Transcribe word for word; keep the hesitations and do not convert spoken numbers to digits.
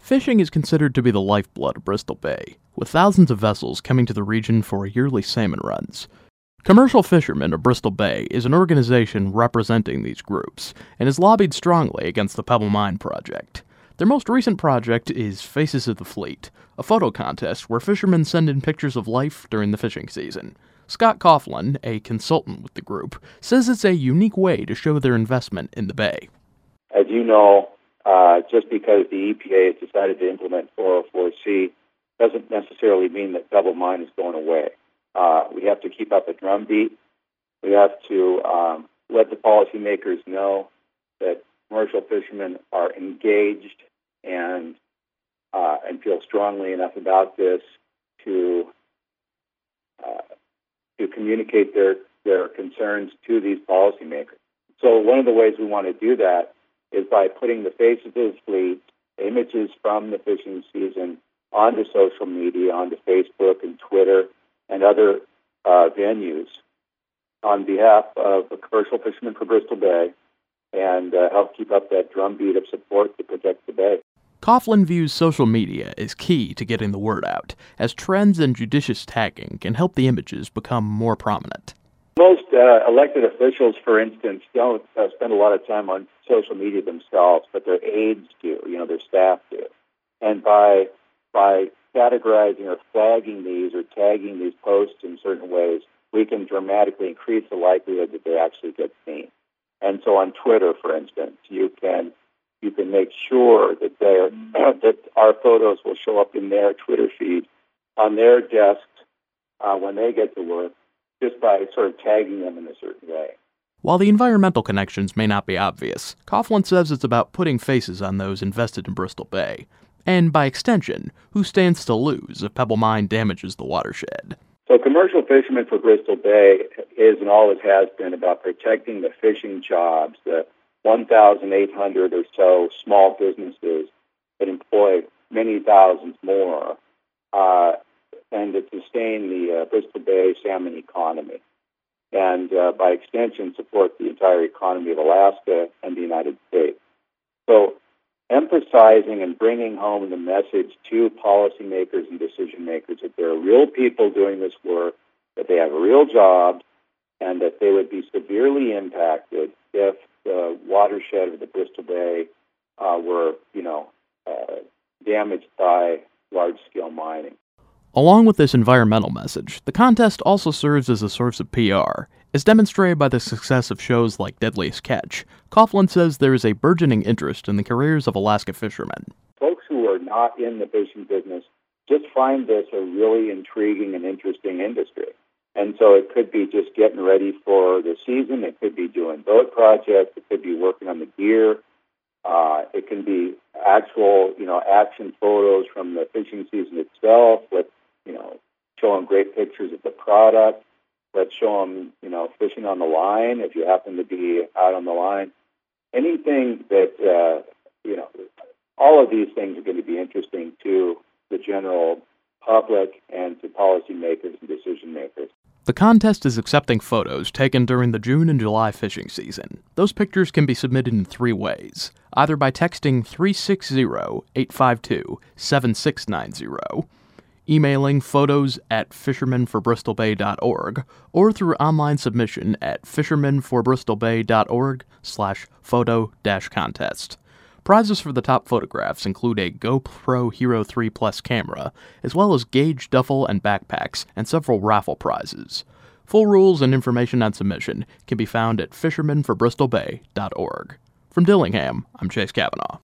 Fishing is considered to be the lifeblood of Bristol Bay, with thousands of vessels coming to the region for yearly salmon runs. Commercial Fishermen of Bristol Bay is an organization representing these groups, and has lobbied strongly against the Pebble Mine project. Their most recent project is Faces of the Fleet, a photo contest where fishermen send in pictures of life during the fishing season. Scott Coughlin, a consultant with the group, says it's a unique way to show their investment in the bay. As you know, uh, just because the E P A has decided to implement four oh four C doesn't necessarily mean that Pebble Mine is going away. Uh, we have to keep up a drumbeat. We have to um, let the policymakers know that commercial fishermen are engaged and uh, and feel strongly enough about this to uh, to communicate their their concerns to these policymakers. So one of the ways we want to do that is by putting the Faces of the Fleet, images from the fishing season, onto social media, onto Facebook and Twitter and other uh, venues on behalf of the Commercial Fishermen for Bristol Bay, and uh, help keep up that drumbeat of support to protect the bay. Coughlin views social media as key to getting the word out, as trends and judicious tagging can help the images become more prominent. Most uh, elected officials, for instance, don't uh, spend a lot of time on social media themselves, but their aides do, you know, their staff do. And by by categorizing or flagging these or tagging these posts in certain ways, we can dramatically increase the likelihood that they actually get seen. And so on Twitter, for instance, you can you can make sure that they that our photos will show up in their Twitter feed on their desks uh, when they get to work, just by sort of tagging them in a certain way. While the environmental connections may not be obvious, Coughlin says it's about putting faces on those invested in Bristol Bay. And by extension, who stands to lose if Pebble Mine damages the watershed? So Commercial Fishermen for Bristol Bay is and always has been about protecting the fishing jobs, the one thousand eight hundred or so small businesses that employ many thousands more, uh, and to sustain the uh, Bristol Bay salmon economy, and uh, by extension support the entire economy of Alaska and the United States. So emphasizing and bringing home the message to policymakers and decision makers that there are real people doing this work, that they have real jobs, and that they would be severely impacted if the watershed of the Bristol Bay uh, were, you know, uh, damaged by large-scale mining. Along with this environmental message, the contest also serves as a source of P R. As demonstrated by the success of shows like Deadliest Catch, Coughlin says there is a burgeoning interest in the careers of Alaska fishermen. Folks who are not in the fishing business just find this a really intriguing and interesting industry. And so it could be just getting ready for the season. It could be doing boat projects. It could be working on the gear. Uh, it can be actual, you know, action photos from the fishing season itself with, you know, showing great pictures of the product. Let's show them, you know, fishing on the line if you happen to be out on the line. Anything that, uh, you know, all of these things are going to be interesting to the general public and to policymakers and decision makers. The contest is accepting photos taken during the June and July fishing season. Those pictures can be submitted in three ways, either by texting three six zero, eight five two, seven six nine zero, emailing photos at fishermen for bristol bay dot org, or through online submission at fishermen for bristol bay dot org slash photo dash contest. Prizes for the top photographs include a GoPro Hero three Plus camera, as well as Gauge duffel and backpacks, and several raffle prizes. Full rules and information on submission can be found at fishermen for bristol bay dot org. From Dillingham, I'm Chase Kavanaugh.